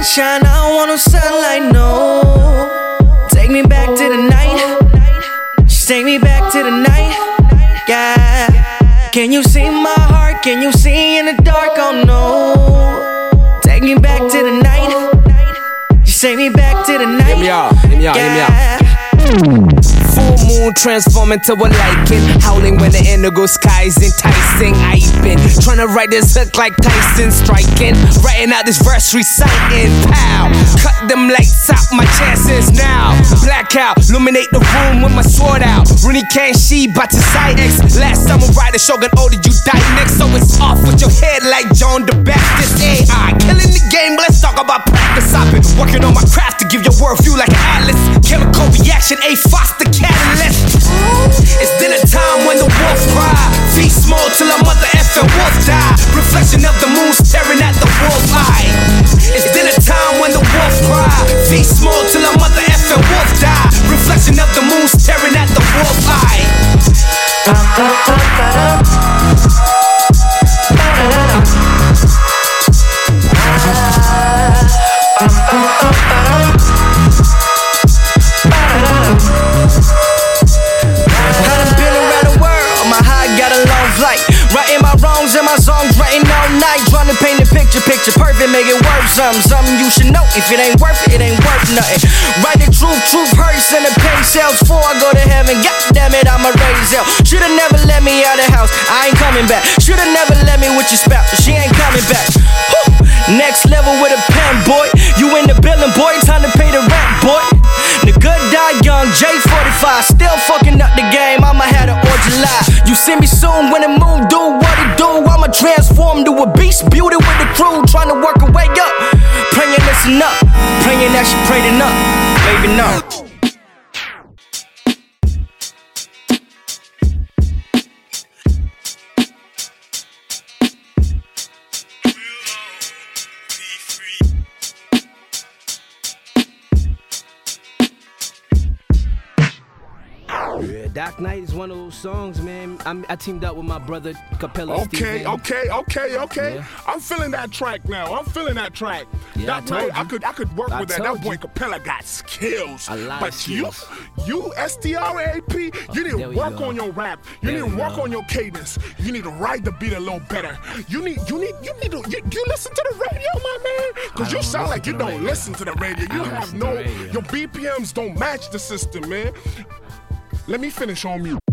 Shine, I don't want no sunlight, no. Take me back to the night. Just take me back to the night. Yeah. Can you see my heart? Can you see in the dark? Oh no. Take me back to the night. Just take me back to the night. Hear me out. Full moon transform into a lichen, howling when the indigo sky's enticing. I've been trying to write this hook like Tyson striking, writing out this verse reciting. Pow, cut them lights out, my chances now. Blackout, illuminate the room with my sword out. Rooney can't she but to side X. Last samurai the shogun older, you die next. So it's off with your head like John the Baptist. AI killing the game, let's talk about practice. I've been working on my craft to give your worldview like an atlas. Chemical reaction, A foster catalyst. It's dinner time when the wolf cry. Feet small till a mother effing wolf die. Reflection of the moon staring at the wolf's eye. It's dinner time when the wolf cry. Feet small till a mother effing wolf die. Reflection of the moon staring at the wolf's eye. Writing my wrongs and my songs, writing all night, trying to paint a picture perfect, make it worth something you should know. If it ain't worth it, it ain't worth nothing. Write the truth hurts and the pain sells. Before I go to heaven, god damn it, I'ma raise hell. Shoulda never let me out the house, I ain't coming back. Shoulda never let me with your spouse, she ain't coming back. Whew. Next level with a pen, boy. You in the building, boy, time to pay the rent, boy. The good die young, J45, still fucking up the game, I'ma have the or July. You see me soon when the moon do what it do. I'ma transform to a beast, beauty with the crew, trying to work her way up. Praying listen up, praying that she prayed enough, baby no. Yeah, Dark Knight is one of those songs, man. I teamed up with my brother Capella. Okay. Yeah. I'm feeling that track now. Yeah, Dark Knight, I could work with that. That boy you. Capella got skills. A lot but of skills. you STRAP, you need to work on your rap. You need to work on your cadence. You need to ride the beat a little better. You listen to the radio, my man? Because you sound like you don't listen to the radio. You have your BPMs don't match the system, man. Let me finish on mute.